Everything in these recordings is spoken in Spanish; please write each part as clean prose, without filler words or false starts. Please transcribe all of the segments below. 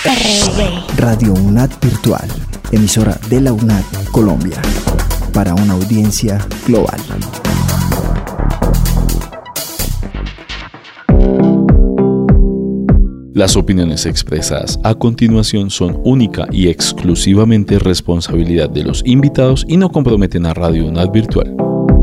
Radio UNAD Virtual, emisora de la UNAD Colombia, para una audiencia global. Las opiniones expresadas a continuación son única y exclusivamente responsabilidad de los invitados y no comprometen a Radio UNAD Virtual.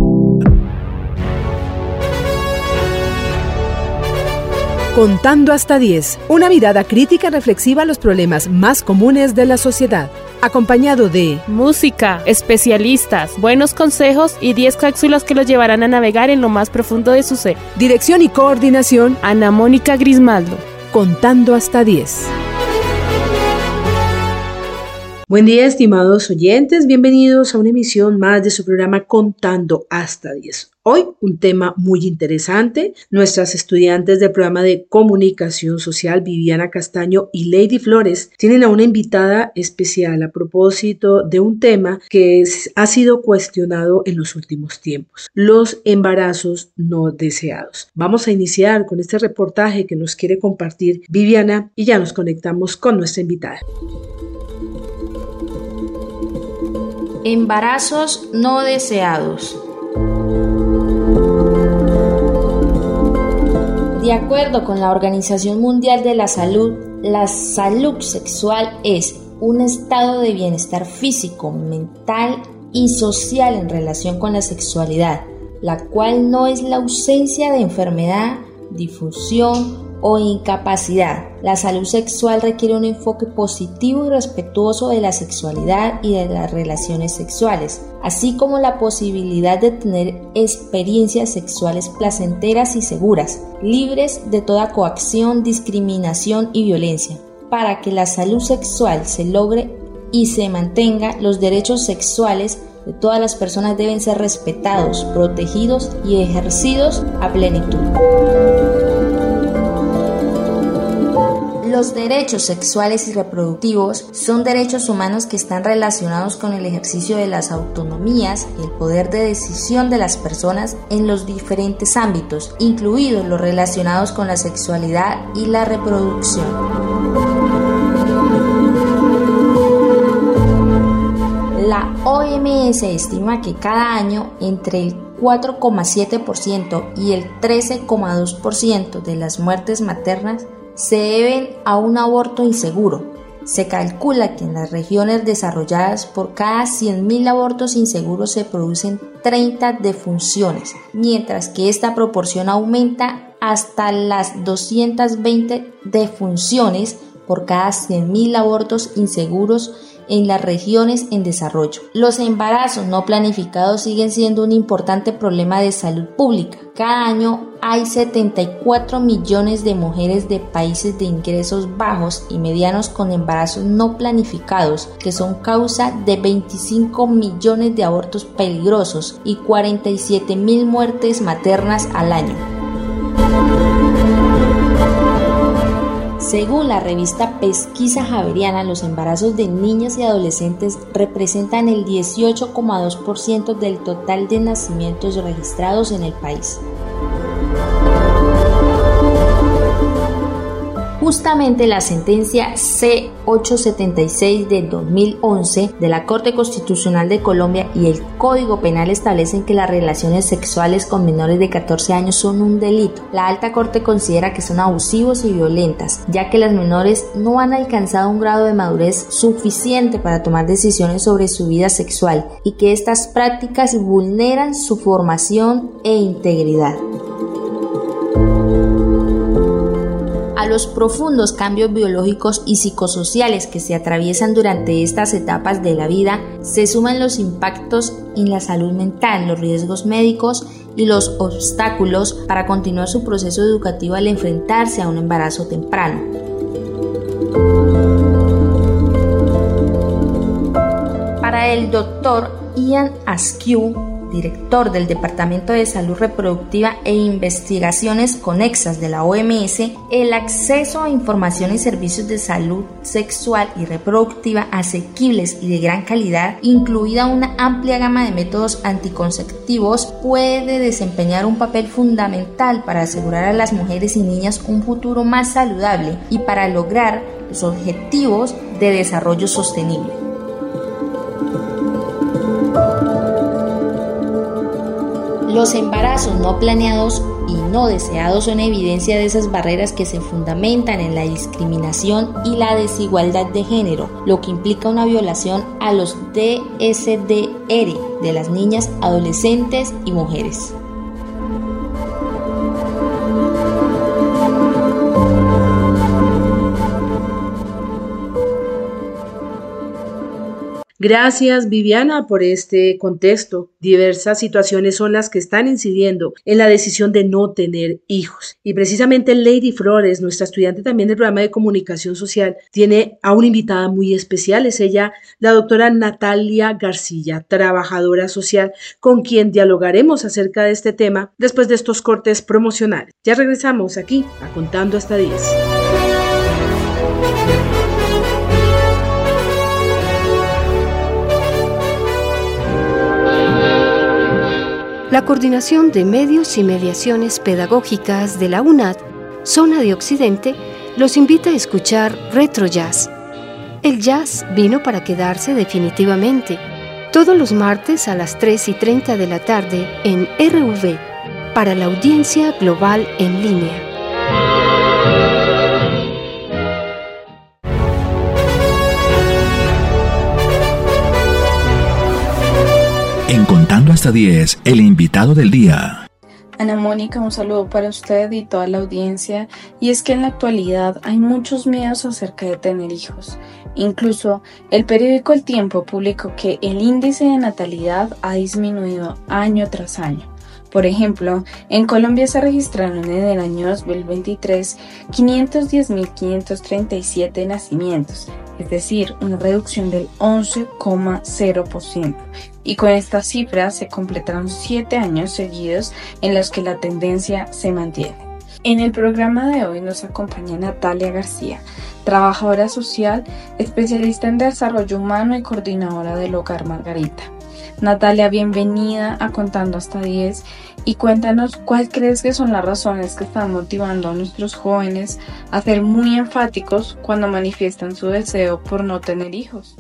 Contando hasta 10, una mirada crítica reflexiva a los problemas más comunes de la sociedad, acompañado de música, especialistas, buenos consejos y 10 cápsulas que los llevarán a navegar en lo más profundo de su ser. Dirección y coordinación, Ana Mónica Grismaldo. Contando hasta 10. Buen día, estimados oyentes, bienvenidos a una emisión más de su programa Contando hasta 10. Hoy un tema muy interesante. Nuestras estudiantes del programa de Comunicación Social, Viviana Castaño y Lady Flores, tienen a una invitada especial a propósito de un tema que ha sido cuestionado en los últimos tiempos: los embarazos no deseados. Vamos a iniciar con este reportaje que nos quiere compartir Viviana y ya nos conectamos con nuestra invitada. Embarazos no deseados. De acuerdo con la Organización Mundial de la Salud, la salud sexual es un estado de bienestar físico, mental y social en relación con la sexualidad, la cual no es la ausencia de enfermedad, difusión o incapacidad. La salud sexual requiere un enfoque positivo y respetuoso de la sexualidad y de las relaciones sexuales, así como la posibilidad de tener experiencias sexuales placenteras y seguras, libres de toda coacción, discriminación y violencia. Para que la salud sexual se logre y se mantenga, los derechos sexuales de todas las personas deben ser respetados, protegidos y ejercidos a plenitud. Los derechos sexuales y reproductivos son derechos humanos que están relacionados con el ejercicio de las autonomías y el poder de decisión de las personas en los diferentes ámbitos, incluidos los relacionados con la sexualidad y la reproducción. La OMS estima que cada año entre el 4,7% y el 13,2% de las muertes maternas se deben a un aborto inseguro. Se calcula que en las regiones desarrolladas por cada 100.000 abortos inseguros se producen 30 defunciones, mientras que esta proporción aumenta hasta las 220 defunciones por cada 100.000 abortos inseguros en las regiones en desarrollo. Los embarazos no planificados siguen siendo un importante problema de salud pública. Cada año hay 74 millones de mujeres de países de ingresos bajos y medianos con embarazos no planificados, que son causa de 25 millones de abortos peligrosos y 47.000 muertes maternas al año. Según la revista Pesquisa Javeriana, los embarazos de niñas y adolescentes representan el 18,2% del total de nacimientos registrados en el país. Justamente la sentencia C-876 de 2011 de la Corte Constitucional de Colombia y el Código Penal establecen que las relaciones sexuales con menores de 14 años son un delito. La Alta Corte considera que son abusivos y violentas, ya que las menores no han alcanzado un grado de madurez suficiente para tomar decisiones sobre su vida sexual y que estas prácticas vulneran su formación e integridad. A los profundos cambios biológicos y psicosociales que se atraviesan durante estas etapas de la vida se suman los impactos en la salud mental, los riesgos médicos y los obstáculos para continuar su proceso educativo al enfrentarse a un embarazo temprano. Para el doctor Ian Askew, director del Departamento de Salud Reproductiva e Investigaciones Conexas de la OMS, el acceso a información y servicios de salud sexual y reproductiva asequibles y de gran calidad, incluida una amplia gama de métodos anticonceptivos, puede desempeñar un papel fundamental para asegurar a las mujeres y niñas un futuro más saludable y para lograr los Objetivos de Desarrollo Sostenible. Los embarazos no planeados y no deseados son evidencia de esas barreras que se fundamentan en la discriminación y la desigualdad de género, lo que implica una violación a los DSDR de las niñas, adolescentes y mujeres. Gracias, Viviana, por este contexto. Diversas situaciones son las que están incidiendo en la decisión de no tener hijos. Y precisamente Lady Flores, nuestra estudiante también del programa de comunicación social, tiene a una invitada muy especial. Es ella, la doctora Natalia García, trabajadora social, con quien dialogaremos acerca de este tema después de estos cortes promocionales. Ya regresamos aquí a Contando hasta 10. La Coordinación de Medios y Mediaciones Pedagógicas de la UNAD, Zona de Occidente, los invita a escuchar Retro Jazz. El jazz vino para quedarse definitivamente, todos los martes a las 3:30 de la tarde en RV, para la audiencia global en línea. En Contando hasta 10, el invitado del día. Ana Mónica, un saludo para usted y toda la audiencia. Y es que en la actualidad hay muchos miedos acerca de tener hijos. Incluso el periódico El Tiempo publicó que el índice de natalidad ha disminuido año tras año. Por ejemplo, en Colombia se registraron en el año 2023 510.537 nacimientos, es decir, una reducción del 11,0%. Y con esta cifra se completaron 7 años seguidos en los que la tendencia se mantiene. En el programa de hoy nos acompaña Natalia García, trabajadora social, especialista en desarrollo humano y coordinadora del Hogar Margarita. Natalia, bienvenida a Contando hasta 10 y cuéntanos cuál crees que son las razones que están motivando a nuestros jóvenes a ser muy enfáticos cuando manifiestan su deseo por no tener hijos.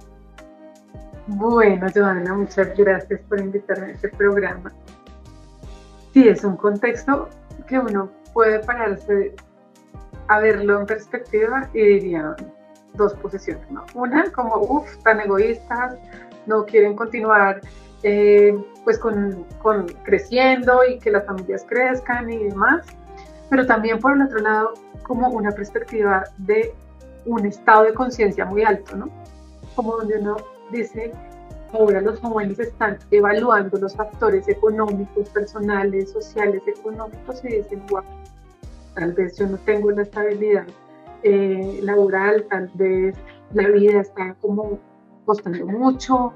Bueno, Joana, muchas gracias por invitarme a este programa. Sí, es un contexto que uno puede pararse a verlo en perspectiva y diría dos posiciones, ¿no? Una, como, tan egoístas, no quieren continuar pues con creciendo y que las familias crezcan y demás, pero también por el otro lado como una perspectiva de un estado de conciencia muy alto, ¿no? Como donde uno dice, ahora los jóvenes están evaluando los factores económicos, personales, sociales, económicos y dicen, wow, tal vez yo no tengo la estabilidad laboral, tal vez la vida está como costando mucho,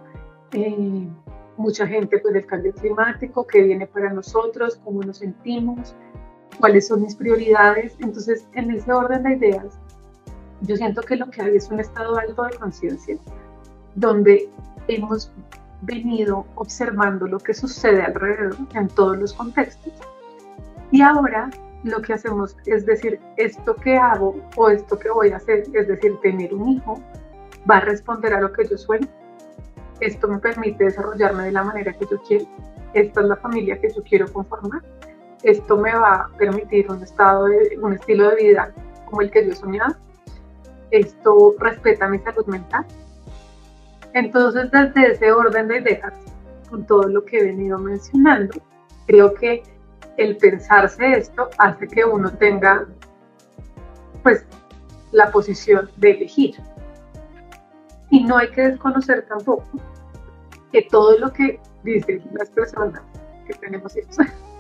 mucha gente pues del cambio climático que viene para nosotros, cómo nos sentimos, cuáles son mis prioridades. Entonces, en ese orden de ideas, yo siento que lo que hay es un estado alto de conciencia, donde hemos venido observando lo que sucede alrededor en todos los contextos. Y ahora lo que hacemos es decir, esto que hago o esto que voy a hacer, es decir, tener un hijo, va a responder a lo que yo sueño. Esto me permite desarrollarme de la manera que yo quiero. Esta es la familia que yo quiero conformar. Esto me va a permitir un estilo de vida como el que yo he soñado. Esto respeta mi salud mental. Entonces, desde ese orden de ideas, con todo lo que he venido mencionando, creo que el pensarse esto hace que uno tenga pues la posición de elegir. Y no hay que desconocer tampoco que todo lo que dicen las personas que tenemos hijos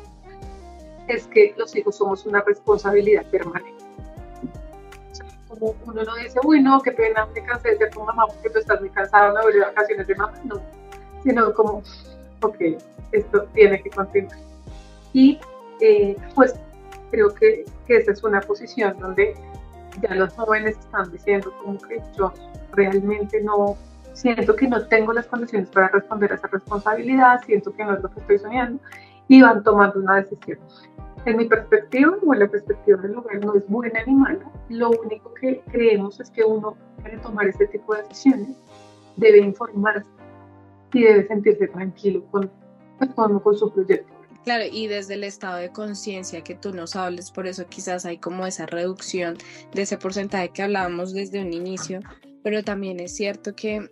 es que los hijos somos una responsabilidad permanente. O sea, como uno no dice, uy no, qué pena, me cansé de ser tu mamá porque tú estás muy cansada, me voy de vacaciones de mamá, no, sino como, ok, esto tiene que continuar. Y pues creo que esa es una posición donde ya los jóvenes están diciendo como que yo realmente no, siento que no tengo las condiciones para responder a esa responsabilidad, siento que no es lo que estoy soñando y van tomando una decisión. En mi perspectiva, o en la perspectiva del hogar, no es buena ni mala. Lo único que creemos es que uno, para tomar este tipo de decisiones, debe informarse y debe sentirse tranquilo con su proyecto. Claro, y desde el estado de conciencia que tú nos hables, por eso quizás hay como esa reducción de ese porcentaje que hablábamos desde un inicio, pero también es cierto que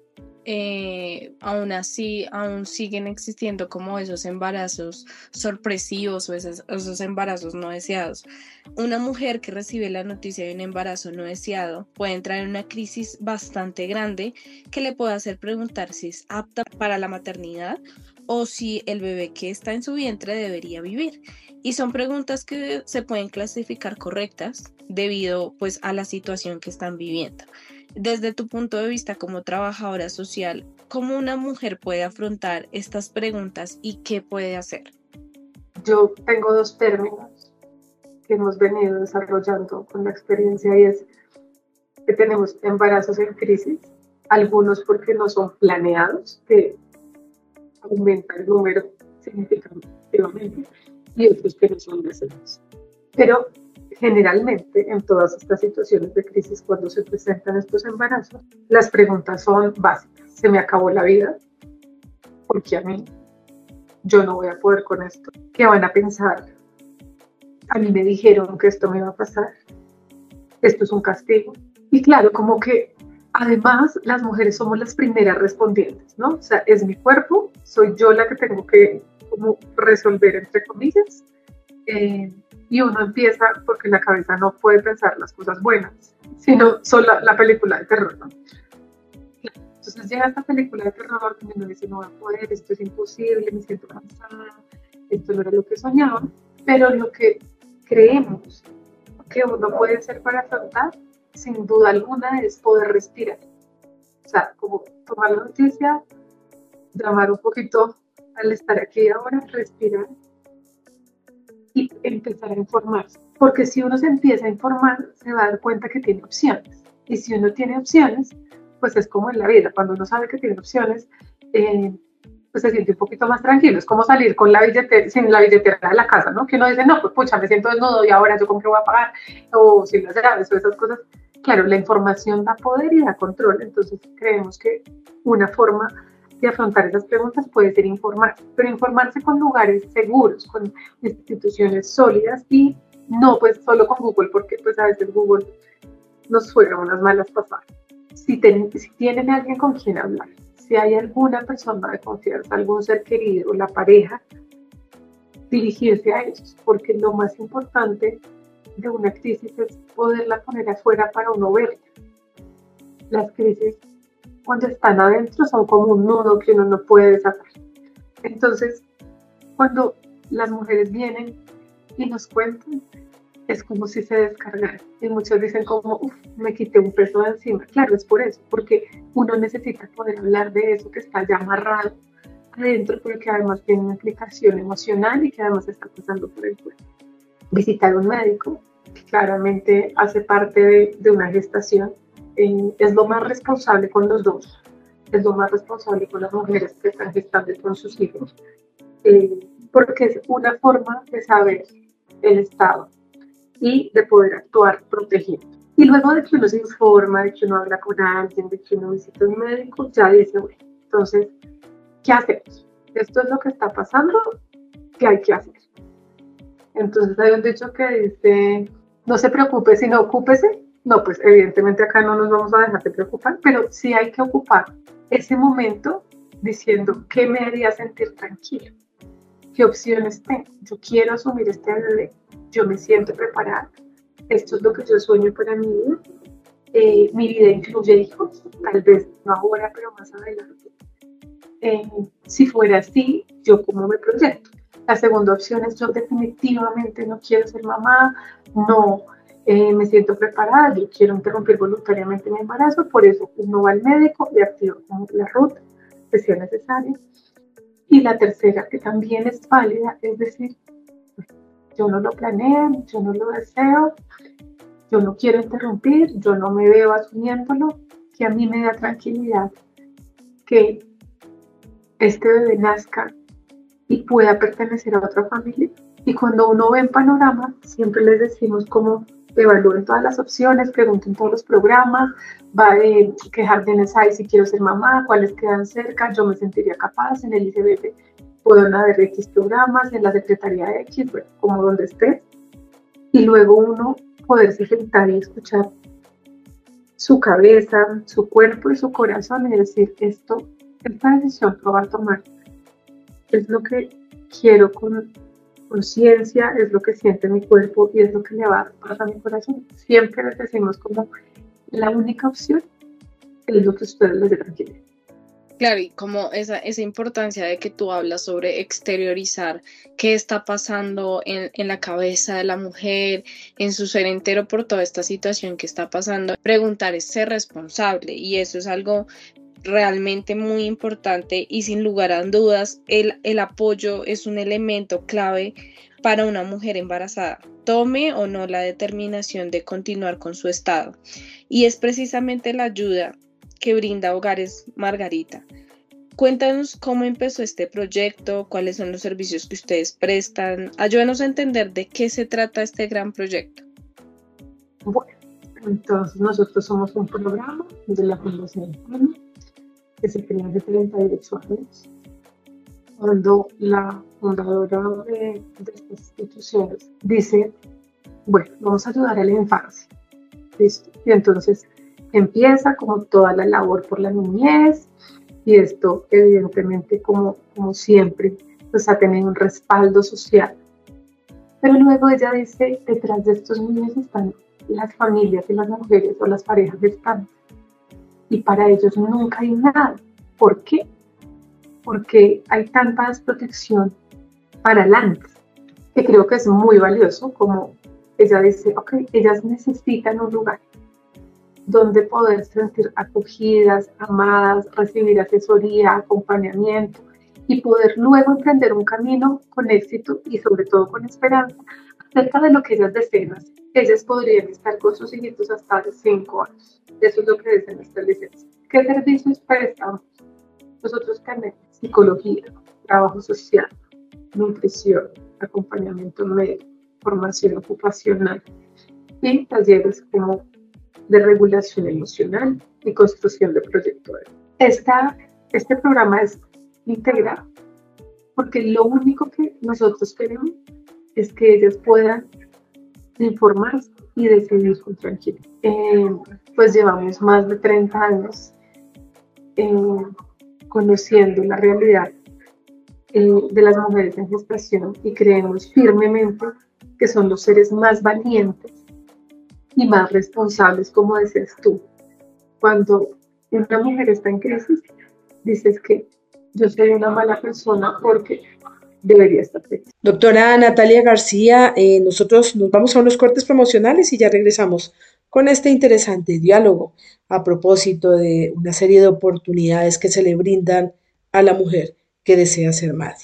aún así, aún siguen existiendo como esos embarazos sorpresivos o esos embarazos no deseados. Una mujer que recibe la noticia de un embarazo no deseado puede entrar en una crisis bastante grande que le puede hacer preguntar si es apta para la maternidad o si el bebé que está en su vientre debería vivir. Y son preguntas que se pueden clasificar correctas debido pues a la situación que están viviendo. Desde tu punto de vista como trabajadora social, ¿cómo una mujer puede afrontar estas preguntas y qué puede hacer? Yo tengo 2 términos que hemos venido desarrollando con la experiencia, y es que tenemos embarazos en crisis, algunos porque no son planeados, que aumenta el número significativamente, y otros que no son deseados. Pero generalmente en todas estas situaciones de crisis, cuando se presentan estos embarazos, las preguntas son básicas. ¿Se me acabó la vida? Porque a mí, yo no voy a poder con esto. ¿Qué van a pensar? A mí me dijeron que esto me iba a pasar. Esto es un castigo. Y claro, como que además las mujeres somos las primeras respondientes, ¿no? O sea, es mi cuerpo, soy yo la que tengo que como resolver, entre comillas. Y uno empieza, porque la cabeza no puede pensar las cosas buenas, sino solo la película de terror, ¿no? Entonces llega esta película de terror donde uno dice, no voy a poder, esto es imposible, me siento cansada, esto no era lo que soñaba, pero lo que creemos que uno puede hacer para afrontar, sin duda alguna, es poder respirar. O sea, como tomar la noticia, llamar un poquito al estar aquí ahora, respirar y empezar a informarse. Porque si uno se empieza a informar, se va a dar cuenta que tiene opciones. Y si uno tiene opciones, pues es como en la vida. Cuando uno sabe que tiene opciones, pues se siente un poquito más tranquilo. Es como salir con la billetera, sin la billetera de la casa, ¿no? Que uno dice, no, pues pucha, me siento desnudo y ahora yo con qué voy a pagar, o sin las llaves o esas cosas. Claro, la información da poder y da control. Entonces creemos que una forma de afrontar esas preguntas puede ser informarse, pero informarse con lugares seguros, con instituciones sólidas, y no pues solo con Google, porque pues a veces Google nos juega unas malas pasadas. Si tienen alguien con quien hablar, si hay alguna persona de confianza, algún ser querido, la pareja, dirigirse a ellos, porque lo más importante de una crisis es poderla poner afuera para uno verla. Las crisis, cuando están adentro, son como un nudo que uno no puede desatar. Entonces, cuando las mujeres vienen y nos cuentan, es como si se descargaran. Y muchos dicen como, me quité un peso de encima. Claro, es por eso, porque uno necesita poder hablar de eso que está ya amarrado adentro, pero que además tiene una implicación emocional y que además está pasando por el cuerpo. Visitar un médico, que claramente hace parte de una gestación, es lo más responsable con los dos, es lo más responsable con las mujeres que están gestando con sus hijos, porque es una forma de saber el estado y de poder actuar protegiendo. Y luego de que uno se informa, de que uno habla con alguien, de que uno visita un médico, ya dice, bueno, entonces, ¿qué hacemos? Esto es lo que está pasando, ¿qué hay que hacer? Entonces hay un dicho que dice, no se preocupe, sino ocúpese. No, pues evidentemente acá no nos vamos a dejar de preocupar, pero sí hay que ocupar ese momento diciendo qué me haría sentir tranquilo, qué opciones tengo. Yo quiero asumir este bebé, yo me siento preparada, esto es lo que yo sueño para mi vida. Mi vida incluye hijos, tal vez no ahora, pero más adelante. Si fuera así, ¿yo cómo me proyecto? La segunda opción es, yo definitivamente no quiero ser mamá, no me siento preparada, yo quiero interrumpir voluntariamente mi embarazo, por eso uno va al médico y activa la ruta que sea necesaria. Y la tercera, que también es válida, es decir, yo no lo planeé, yo no lo deseo, yo no quiero interrumpir, yo no me veo asumiéndolo, que a mí me da tranquilidad que este bebé nazca y pueda pertenecer a otra familia, Y cuando uno ve en panorama, siempre les decimos como evalúen todas las opciones, pregunten todos los programas, qué jardines hay si quiero ser mamá, cuáles quedan cerca, yo me sentiría capaz, en el ICBF pueden haber X programas, en la Secretaría X, bueno, como donde esté. Y luego uno poderse sentar y escuchar su cabeza, su cuerpo y su corazón y decir, esta decisión que voy a tomar es lo que quiero con conciencia, es lo que siente mi cuerpo y es lo que le va a dar paz a mi corazón. Siempre les decimos como la única opción es lo que ustedes les tranquilidad. Claro, y como esa importancia de que tú hablas sobre exteriorizar qué está pasando en la cabeza de la mujer, en su ser entero por toda esta situación que está pasando. Preguntar es ser responsable y eso es algo realmente muy importante y sin lugar a dudas el apoyo es un elemento clave para una mujer embarazada, tome o no la determinación de continuar con su estado. Y es precisamente la ayuda que brinda Hogares Margarita. Cuéntanos cómo empezó este proyecto, cuáles son los servicios que ustedes prestan. Ayúdanos a entender de qué se trata este gran proyecto. Bueno, entonces nosotros somos un programa de la Fundación PANA que se creó hace 38 años, cuando la fundadora de estas instituciones dice, bueno, vamos a ayudar a la infancia. ¿Listo? Y entonces empieza como toda la labor por la niñez y esto evidentemente como siempre pues ha tenido un respaldo social. Pero luego ella dice, detrás de estos niños están las familias y las mujeres o las parejas están y para ellos nunca hay nada. ¿Por qué? Porque hay tanta desprotección para adelante, que creo que es muy valioso, como ella dice, ok, ellas necesitan un lugar donde poder sentir acogidas, amadas, recibir asesoría, acompañamiento y poder luego emprender un camino con éxito y sobre todo con esperanza acerca de lo que ellas deseen hacer. Ellas podrían estar con sus hijitos hasta de 5 años. Eso es lo que dicen nuestras licencias. ¿Qué servicios prestamos? Nosotros tenemos psicología, trabajo social, nutrición, acompañamiento médico, formación ocupacional y talleres como de regulación emocional y construcción de proyectos. Este programa es integral porque lo único que nosotros queremos es que ellas puedan informarse y decidir con tranquilidad. Pues llevamos más de 30 años conociendo la realidad de las mujeres en gestación y creemos firmemente que son los seres más valientes y más responsables, como decías tú. Cuando una mujer está en crisis, dices que yo soy una mala persona porque debería estar feliz. Doctora Natalia García, nosotros nos vamos a unos cortes promocionales y ya regresamos con este interesante diálogo a propósito de una serie de oportunidades que se le brindan a la mujer que desea ser madre.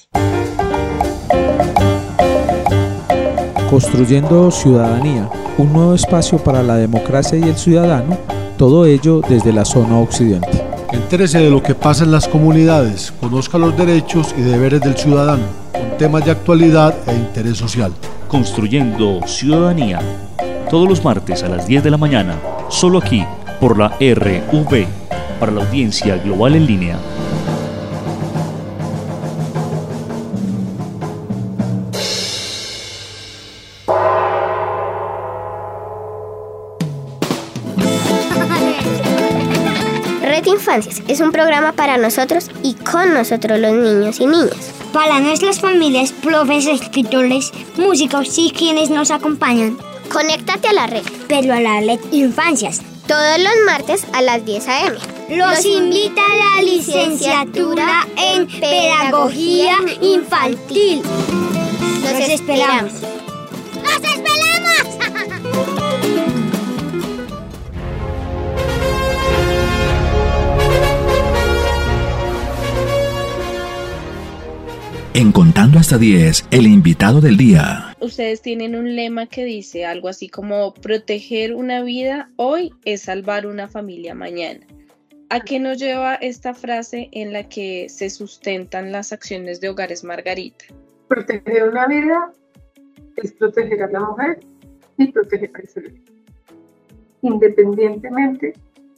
Construyendo ciudadanía, un nuevo espacio para la democracia y el ciudadano, todo ello desde la zona occidente. Entérese de lo que pasa en las comunidades, conozca los derechos y deberes del ciudadano, con temas de actualidad e interés social. Construyendo ciudadanía, todos los martes a las 10 de la mañana, solo aquí, por la RV, para la audiencia global en línea. Red Infancias es un programa para nosotros y con nosotros los niños y niñas. Para nuestras familias, profes, escritores, músicos y quienes nos acompañan. Conéctate a la red. Pero a la Red Infancias. Todos los martes a las 10 a.m. Los invita a la licenciatura en Pedagogía Infantil. Los esperamos. ¡Los esperamos! En Contando hasta 10, el invitado del día. Ustedes tienen un lema que dice algo así como proteger una vida hoy es salvar una familia mañana. ¿A qué nos lleva esta frase en la que se sustentan las acciones de Hogares Margarita? Proteger una vida es proteger a la mujer y proteger a ese bebé, independientemente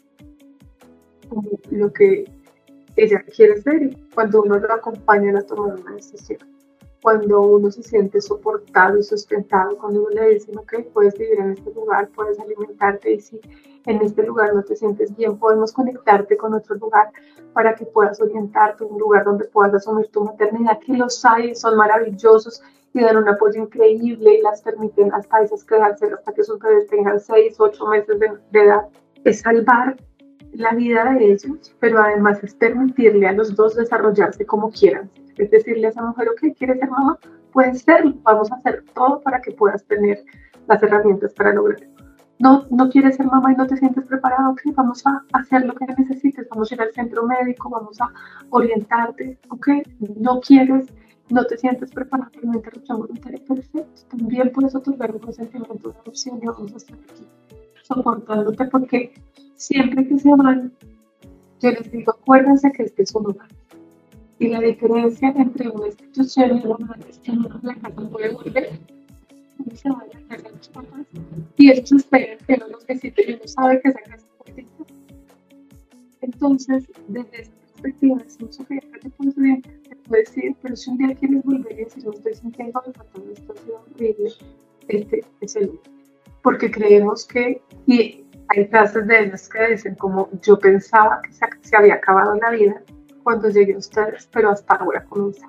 de lo que ella quiere hacer. Y cuando uno lo acompaña en la toma de una decisión, cuando uno se siente soportado y sustentado, cuando uno le dice, ok, puedes vivir en este lugar, puedes alimentarte, y si en este lugar no te sientes bien, podemos conectarte con otro lugar para que puedas orientarte, un lugar donde puedas asumir tu maternidad, que los hay, son maravillosos y dan un apoyo increíble y las permiten hasta esas quedarse hasta que sus bebés tengan 6, 8 meses de edad. Es salvar la vida de ellos, pero además es permitirle a los dos desarrollarse como quieran. Es decirle a esa mujer, ok, ¿quieres ser mamá? Puedes serlo, vamos a hacer todo para que puedas tener las herramientas para lograrlo. No quieres ser mamá y no te sientes preparado, ok, vamos a hacer lo que necesites, vamos a ir al centro médico, vamos a orientarte, ok, no quieres, no te sientes preparado para una interrupción voluntaria, perfecto, también puedes otorgar un consentimiento de adopción y vamos a estar aquí soportándote, porque siempre que se van, yo les digo, acuérdense que este es un lugar. Y la diferencia entre una institución y una madre es que uno en la casa no puede volver. Uno se va a la casa de los papás y ellos esperan que uno los visite y uno sabe que esa casa es política. Entonces, desde esa perspectiva, si Sofía, te puedes decir, pero si un día quieres volver y decir, no estoy sintiendo que todo esto ha sido horrible, este es el lugar. Porque creemos que, y hay frases de ellos que dicen como, yo pensaba que se había acabado la vida cuando llegué a ustedes, pero hasta ahora comenzó.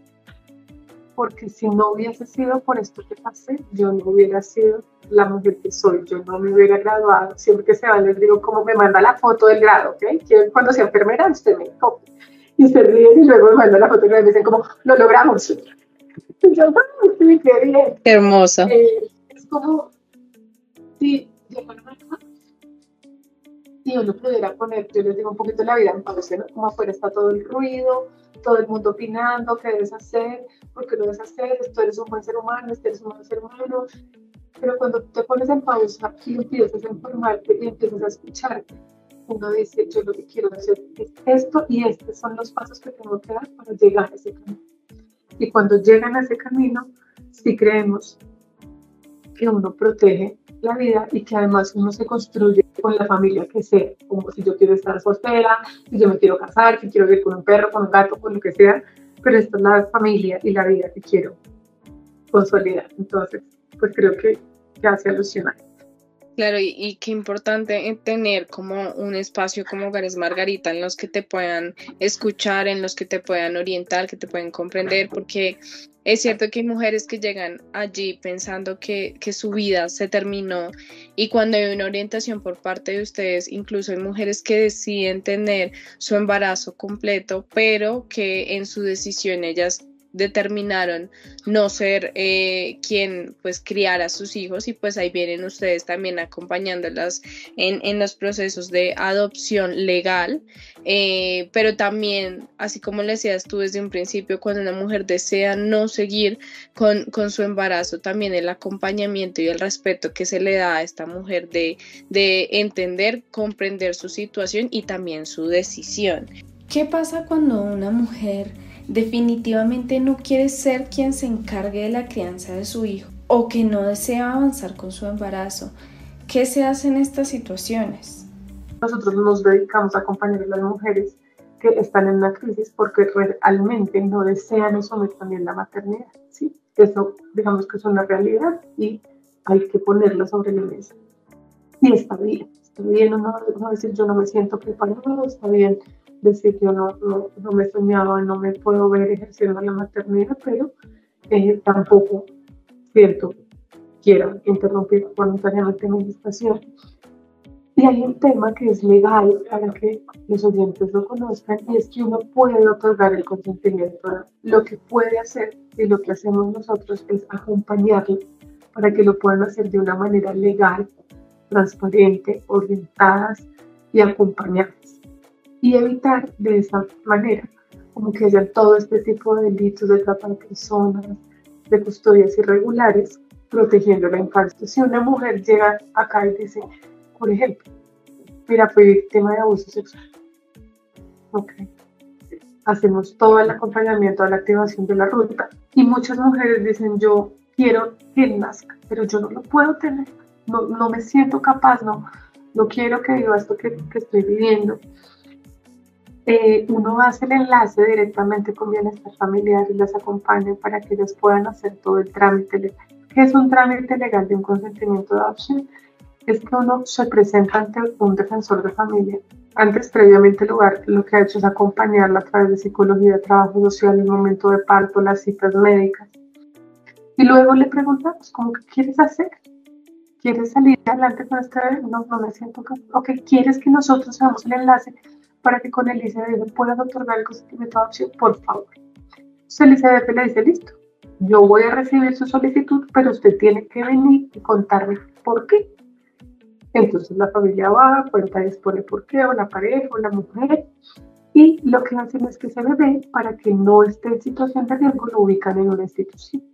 Porque si no hubiese sido por esto que pasé, yo no hubiera sido la mujer que soy, yo no me hubiera graduado. Siempre que se van les digo, como me manda la foto del grado, ¿ok? Quiero cuando sea enfermera, usted me copia. Y se ríen y luego me mandan la foto y me dicen como, lo logramos. Y yo, sí, qué bien. Qué hermosa. Es como, si yo fuera una mamá, y uno pudiera poner, yo les digo, un poquito la vida en pausa, ¿no? Como afuera está todo el ruido, todo el mundo opinando, qué debes hacer, por qué lo debes hacer, esto eres un buen ser humano, este eres un buen ser humano, pero cuando te pones en pausa y empiezas a informarte y empiezas a escucharte, uno dice, yo lo que quiero hacer es esto y estos son los pasos que tengo que dar para llegar a ese camino. Y cuando llegan a ese camino, sí creemos que uno protege la vida y que además uno se construye con la familia que sea, como si yo quiero estar soltera, si yo me quiero casar, si quiero vivir con un perro, con un gato, con lo que sea, pero esta es la familia y la vida que quiero consolidar. Entonces, pues creo que hace alusión a esto. Claro, y qué importante tener como un espacio como Hogares Margarita en los que te puedan escuchar, en los que te puedan orientar, que te puedan comprender, porque es cierto que hay mujeres que llegan allí pensando que su vida se terminó, y cuando hay una orientación por parte de ustedes, incluso hay mujeres que deciden tener su embarazo completo, pero que en su decisión ellas determinaron no ser quien pues criara a sus hijos, y pues ahí vienen ustedes también acompañándolas en los procesos de adopción legal, pero también, así como le decías tú desde un principio, cuando una mujer desea no seguir con su embarazo, también el acompañamiento y el respeto que se le da a esta mujer de entender, comprender su situación y también su decisión. ¿Qué pasa cuando una mujer definitivamente no quiere ser quien se encargue de la crianza de su hijo o que no desea avanzar con su embarazo? ¿Qué se hace en estas situaciones? Nosotros nos dedicamos a acompañar a las mujeres que están en una crisis porque realmente no desean asumir también la maternidad, ¿sí? Eso, digamos que es una realidad y hay que ponerla sobre la mesa. Y está bien no decir yo no me siento preparado, está bien decir yo no me soñaba, no me puedo ver ejerciendo la maternidad, pero tampoco quiero interrumpir voluntariamente mi gestación. Y hay un tema que es legal para que los oyentes lo conozcan, y es que uno puede otorgar el consentimiento. Lo que puede hacer y lo que hacemos nosotros es acompañarlo para que lo puedan hacer de una manera legal, transparente, orientadas y acompañadas. Y evitar de esa manera como que haya todo este tipo de delitos de trata de personas, de custodias irregulares, protegiendo la infancia. Si una mujer llega acá y dice, por ejemplo, mira, fui víctima de abuso sexual, okay, hacemos todo el acompañamiento a la activación de la ruta, y muchas mujeres dicen, yo quiero que él nazca, pero yo no lo puedo tener, no me siento capaz, no quiero que viva esto que estoy viviendo. Uno hace el enlace directamente con bienestar familiar y las acompaña para que ellos puedan hacer todo el trámite legal. ¿Qué es un trámite legal de un consentimiento de adopción? Es que uno se presenta ante un defensor de familia. Antes, previamente, lo que ha hecho es acompañarla a través de psicología, trabajo social, el momento de parto, las citas médicas. Y luego le preguntamos, ¿cómo que quieres hacer? ¿Quieres salir adelante con este bebé? No me siento capaz. Ok, ¿quieres que nosotros hagamos el enlace para que con el ICBF puedan otorgar el consentimiento de adopción? Por favor. Entonces el ICBF le dice, listo, yo voy a recibir su solicitud, pero usted tiene que venir y contarme por qué. Entonces la familia va, cuenta y expone por qué, o la pareja, o la mujer, y lo que hacen es que ese bebé, para que no esté en situación de riesgo, lo ubican en una institución.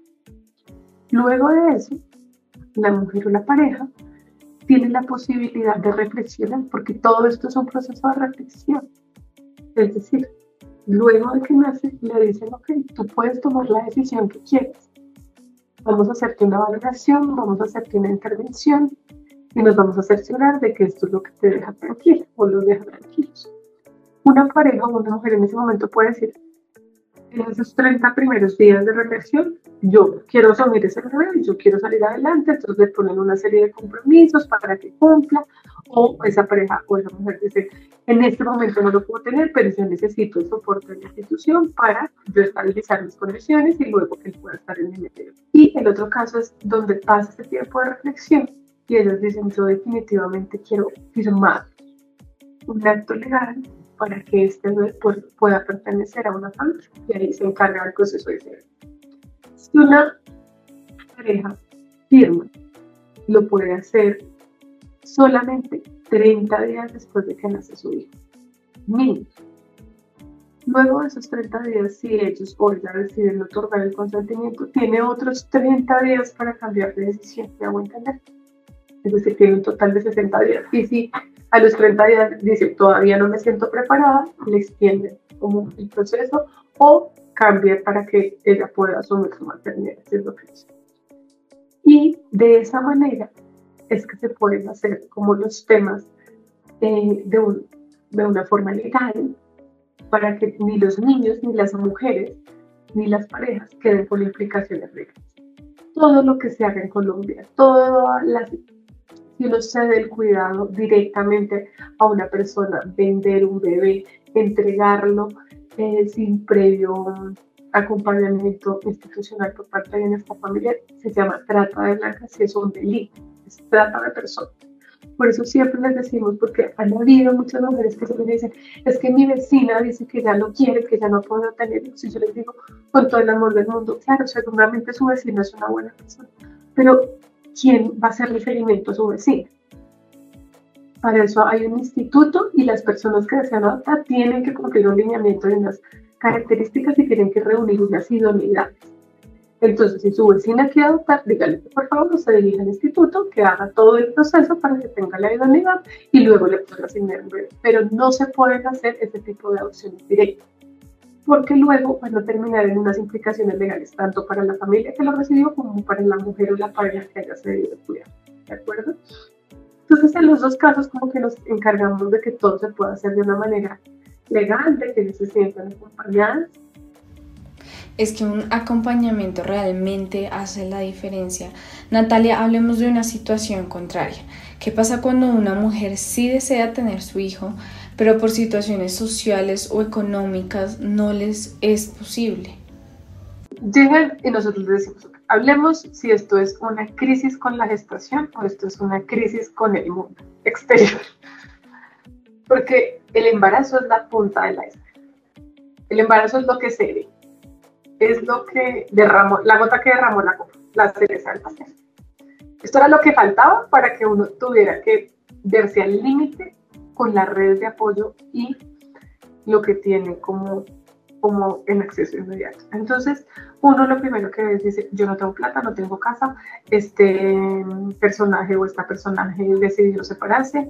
Luego de eso, la mujer o la pareja tiene la posibilidad de reflexionar, porque todo esto es un proceso de reflexión. Es decir, luego de que nace, le dicen, ok, tú puedes tomar la decisión que quieras. Vamos a hacerte una valoración, vamos a hacerte una intervención y nos vamos a cerciorar de que esto es lo que te deja tranquila o los deja tranquilos. Una pareja o una mujer en ese momento puede decir, en esos 30 primeros días de reflexión, yo quiero asumir ese bebé, yo quiero salir adelante, entonces le ponen una serie de compromisos para que cumpla, o esa pareja o esa mujer dice, en este momento no lo puedo tener, pero yo necesito el soporte de la institución para yo estabilizar mis condiciones y luego que él pueda estar en mi medio. Y el otro caso es donde pasa este tiempo de reflexión y ellos dicen, yo definitivamente quiero firmar un acto legal para que este bebé pueda pertenecer a una familia, y ahí se encarga el proceso de ser. Si una pareja firma, lo puede hacer solamente 30 días después de que nace su hijo, mínimo. Luego de esos 30 días, si ellos o ella deciden otorgar el consentimiento, tiene otros 30 días para cambiar de decisión, ¿me hago entender? Es decir, tiene un total de 60 días. Y si a los 30 días dice, todavía no me siento preparada, le extiende como el proceso o cambia para que ella pueda asumir su maternidad, es lo que dice. Y de esa manera es que se pueden hacer como los temas de una forma legal para que ni los niños, ni las mujeres, ni las parejas queden con implicaciones legales. Todo lo que se haga en Colombia, si uno cede el cuidado directamente a una persona, vender un bebé, entregarlo sin previo acompañamiento institucional por parte de bienestar familiar, se llama trata de blancas y es un delito, es trata de personas. Por eso siempre les decimos, porque han habido muchas mujeres que se me dicen, es que mi vecina dice que ya no quiere, que ya no puedo tenerlo. Si yo les digo, con todo el amor del mundo, claro, seguramente su vecina es una buena persona, pero ¿quién va a hacerle seguimiento a su vecina? Para eso hay un instituto y las personas que desean adoptar tienen que cumplir un lineamiento de unas características y tienen que reunir unas idoneidades. Entonces, si su vecina quiere adoptar, dígale que por favor se dirija al instituto, que haga todo el proceso para que tenga la idoneidad y luego le pueda asignar un bebé. Pero no se pueden hacer ese tipo de adopciones directas, porque luego van a terminar en unas implicaciones legales, tanto para la familia que lo recibió como para la mujer o la pareja que haya cedido el cuidado. ¿De acuerdo? Entonces, en los dos casos, como que nos encargamos de que todo se pueda hacer de una manera legal, de que se sientan acompañadas. Es que un acompañamiento realmente hace la diferencia. Natalia, hablemos de una situación contraria. ¿Qué pasa cuando una mujer sí desea tener su hijo, pero por situaciones sociales o económicas no les es posible? Llegan y nosotros les decimos, hablemos si esto es una crisis con la gestación o esto es una crisis con el mundo exterior. Porque el embarazo es la punta del iceberg. El embarazo es lo que se ve. Es lo que derramó, la gota que derramó la cereza del pastel. Esto era lo que faltaba para que uno tuviera que verse al límite con las redes de apoyo y lo que tiene como en acceso inmediato. Entonces, uno lo primero que ve es, dice, yo no tengo plata, no tengo casa, este personaje o esta personaje decidió separarse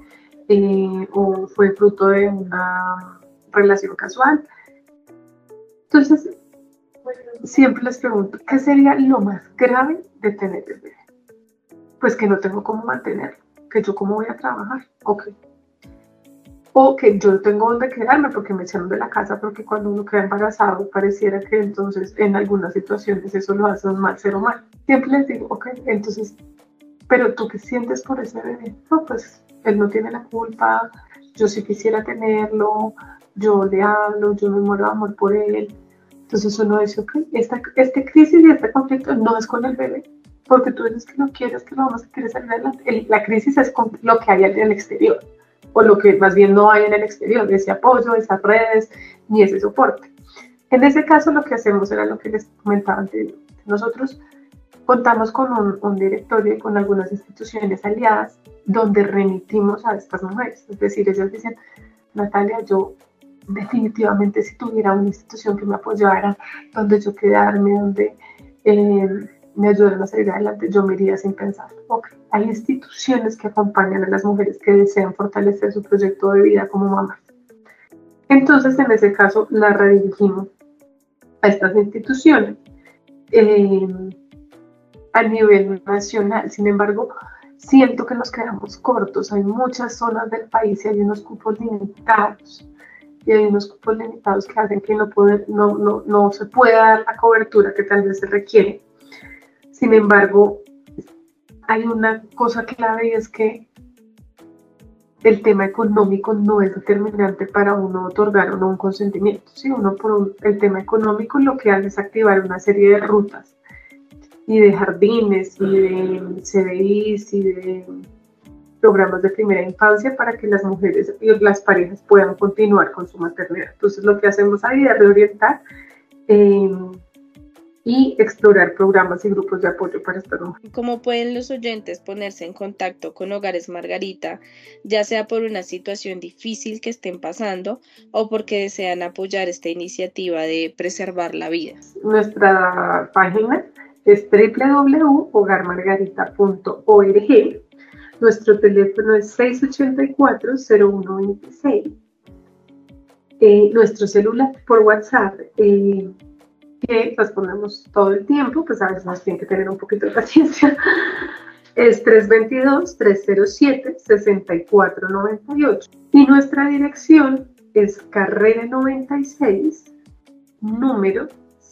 o fue fruto de una relación casual. Entonces, siempre les pregunto, ¿qué sería lo más grave de tener el bebé? Pues que no tengo cómo mantenerlo, que yo cómo voy a trabajar, okay. O que yo tengo donde quedarme porque me echaron de la casa, porque cuando uno queda embarazado pareciera que entonces en algunas situaciones eso lo hace un mal ser humano. Siempre les digo, ok, entonces, pero tú qué sientes por ese bebé? No, pues él no tiene la culpa, yo sí quisiera tenerlo, yo le hablo, yo me muero de amor por él. Entonces uno dice, ok, esta crisis y este conflicto no es con el bebé, porque tú dices que no quieres, que no vamos a querer salir adelante. La crisis es con lo que hay en el exterior, o lo que más bien no hay en el exterior, ese apoyo, esas redes, ni ese soporte. En ese caso lo que hacemos era lo que les comentaba anteriormente. Nosotros contamos con un directorio y con algunas instituciones aliadas donde remitimos a estas mujeres. Es decir, ellas dicen, Natalia, yo definitivamente si tuviera una institución que me apoyara, donde yo quedarme, donde me ayudaran a salir adelante, yo me iría sin pensar. Okay. Hay instituciones que acompañan a las mujeres que desean fortalecer su proyecto de vida como mamás. Entonces, en ese caso, la redirigimos a estas instituciones a nivel nacional. Sin embargo, siento que nos quedamos cortos. Hay muchas zonas del país y hay unos cupos limitados. Y hay unos cupos limitados que hacen que no se pueda dar la cobertura que tal vez se requiere. Sin embargo, hay una cosa clave y es que el tema económico no es determinante para uno otorgar o no un consentimiento. ¿Sí? Uno el tema económico lo que hace es activar una serie de rutas y de jardines y de CDIs y de programas de primera infancia para que las mujeres y las parejas puedan continuar con su maternidad. Entonces lo que hacemos ahí es reorientar y explorar programas y grupos de apoyo para estas mujeres. ¿Cómo pueden los oyentes ponerse en contacto con Hogares Margarita, ya sea por una situación difícil que estén pasando o porque desean apoyar esta iniciativa de preservar la vida? Nuestra página es www.hogarmargarita.org. Nuestro teléfono es 684-0126. Nuestro celular por WhatsApp, que respondemos todo el tiempo, pues a veces nos tienen que tener un poquito de paciencia, es 322-307-6498. Y nuestra dirección es Carrera 96, número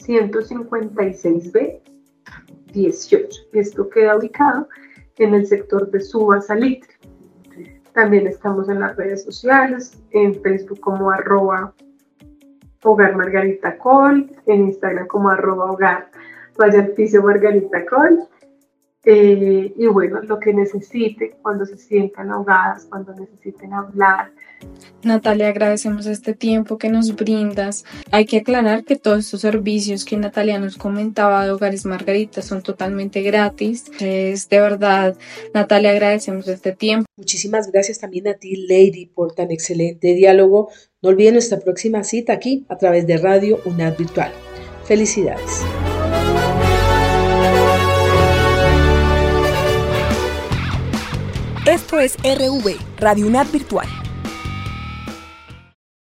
156B 18. Esto queda ubicado en el sector de Suba Salitre. También estamos en las redes sociales, en Facebook como @Hogar Margarita Col, en Instagram como @Hogar Margarita Col. Y bueno, lo que necesiten, cuando se sientan ahogadas, cuando necesiten hablar. Natalia, agradecemos este tiempo que nos brindas. Hay que aclarar que todos estos servicios que Natalia nos comentaba de Hogares Margarita son totalmente gratis. De verdad, Natalia, agradecemos este tiempo. Muchísimas gracias también a ti, Lady, por tan excelente diálogo. No olviden nuestra próxima cita aquí a través de Radio UNAD Virtual. Felicidades. Esto es RV, Radio UNAD Virtual.